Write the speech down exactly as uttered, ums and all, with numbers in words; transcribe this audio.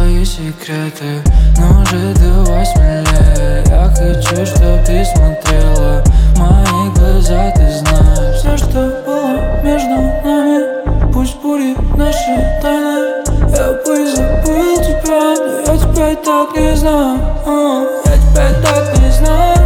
свои секреты, но уже давай смелее. Я хочу, чтоб ты смотрела в мои глаза, ты знаешь. Все, что было между нами, пусть будет нашей тайной. Я бы забыл тебя, но я тебя и так не знаю. Я тебя и так не знаю.